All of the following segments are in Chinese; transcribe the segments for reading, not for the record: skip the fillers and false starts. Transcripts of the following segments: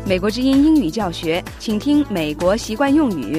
美国之音英语教学，请听美国习惯用语。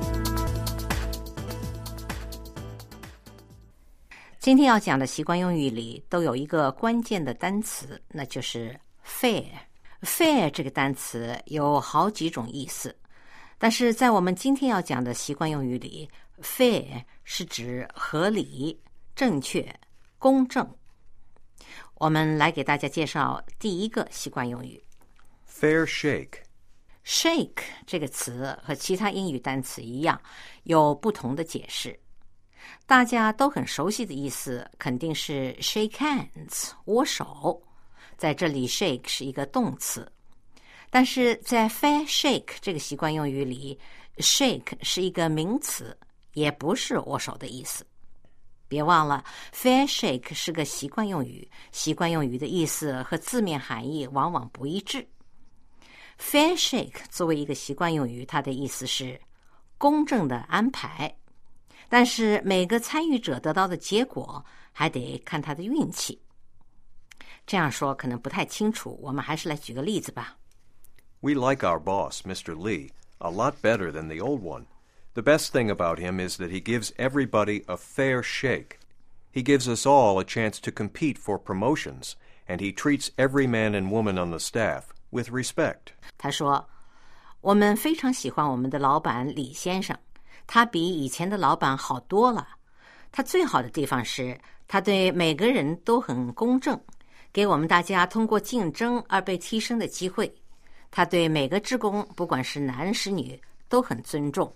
今天要讲的习惯用语里都有一个关键的单词，那就是 fair。fair 这个单词有好几种意思，但是在我们今天要讲的习惯用语里， fair 是指合理、正确、公正。我们来给大家介绍第一个习惯用语 Fair shake. Shake 这个词和其他英语单词一样，有不同的解释。大家都很熟悉的意思肯定是 shake hands 握手，在这里 shake 是一个动词，但是在 fair shake 这个习惯用语里， shake 是一个名词，也不是握手的意思。别忘了 fair shake 是个习惯用语，习惯用语的意思和字面含义往往不一致。Fair shake 作为一个习惯用语，它的意思是公正的安排，但是每个参与者得到的结果还得看他的运气。这样说可能不太清楚，我们还是来举个例子吧。 We like our boss, Mr. Lee, a lot better than the old one. The best thing about him is that he gives everybody a fair shake. He gives us all a chance to compete for promotions, and he treats every man and woman on the staff with respect. 他说，我们非常喜欢我们的老板李先生，他比以前的老板好多了。他最好的地方是，他对每个人都很公正，给我们大家通过竞争而被提升的机会。他对每个职工，不管是男是女，都很尊重。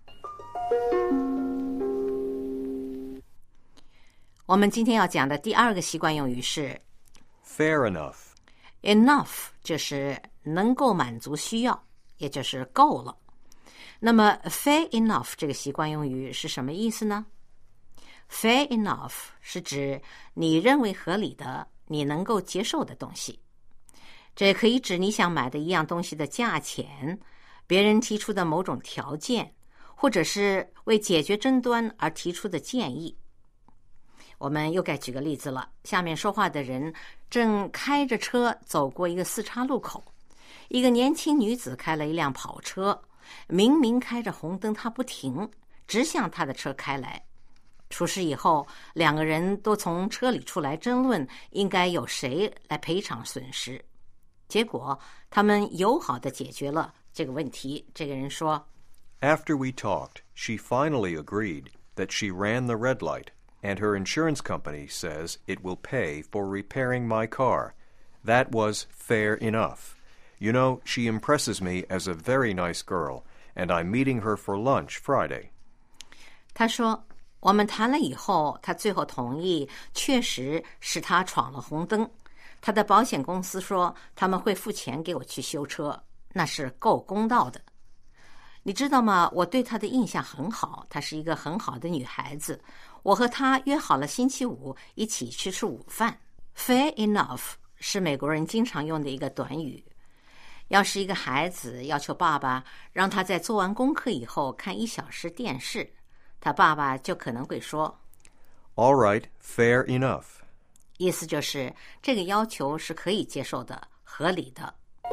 我们今天要讲的第二个习惯用语是 Fair enough. Enough 就是能够满足需要，也就是够了。那么 fair enough 这个习惯用语是什么意思呢？ Fair enough 是指你认为合理的，你能够接受的东西。这可以指你想买的一样东西的价钱，别人提出的某种条件，或者是为解决争端而提出的建议。我们又该举个例子了，下面说话的人正开着车走过一个四岔路口，一个年轻女子开了一辆跑车，明明开着红灯，她不停，直向她的车开来。出事以后，两个人都从车里出来争论应该由谁来赔偿损失。结果他们友好地解决了这个问题。这个人说， After we talked, she finally agreed that she ran the red light, and her insurance company says it will pay for repairing my car. That was fair enough. You know, she impresses me as a very nice girl, and I'm meeting her for lunch Friday. 他说，我们谈了以后，他最后同意，确实是他闯了红灯。他的保险公司说他们会付钱给我去修车，那是够公道的。你知道吗？我对她的印象很好，她是一个很好的女孩子。我和她约好了星期五一起去吃午饭。Fair enough 是美国人经常用的一个短语。要是一个孩子要求爸爸让他在做完功课以后看1小时电视，他爸爸就可能会说 All right, fair enough. 意思就是这个要求是可以接受的，合理的。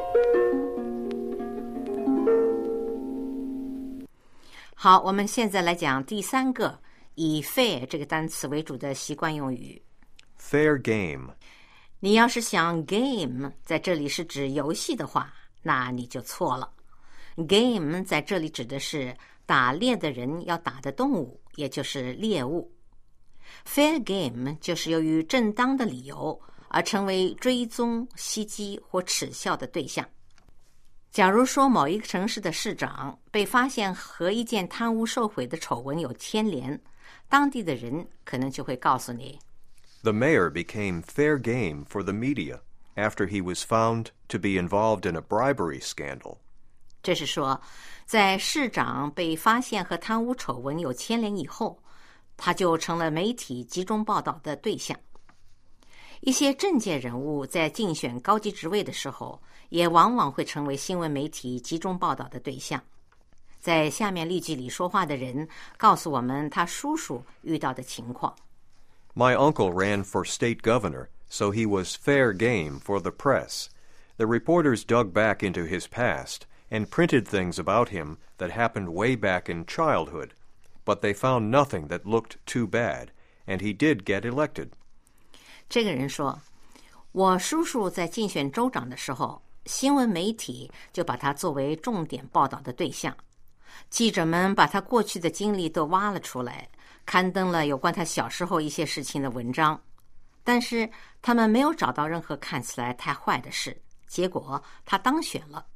好，我们现在来讲第三个以 fair 这个单词为主的习惯用语 Fair game. 你要是想 game 在这里是指游戏的话，那你就错了。 game 在这里指的是打猎的人要打的动物，也就是猎物。 Fair game 就是由于正当的理由而成为追踪、袭击或耻笑的对象。假如说某一个城市的市长被发现和一件贪污受贿的丑闻有牵连，当地的人可能就会告诉你 The mayor became fair game for the media after he was found to be involved in a bribery scandal. 这是说，在市长被发现和贪污丑闻有牵连以后，他就成了媒体集中报道的对象。一些政界人物在竞选高级职位的时候，也往往会成为新闻媒体集中报道的对象。在下面例句里说话的人告诉我们他叔叔遇到的情况。 My uncle ran for state governor, so he was fair game for the press. The reporters dug back into his past and printed things about him that happened way back in childhood, but they found nothing that looked too bad, and he did get elected. 这个人说，我叔叔在竞选州长的时候，新闻媒体就把他作为重点报道的对象。记者们把他过去的经历都挖了出来，刊登了有关他小时候一些事情的文章，但是他们没有找到任何看起来太坏的事，结果他当选了。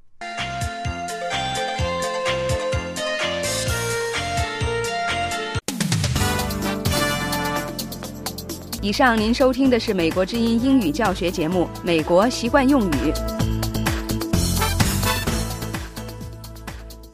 以上您收听的是美国之音英语教学节目《美国习惯用语》。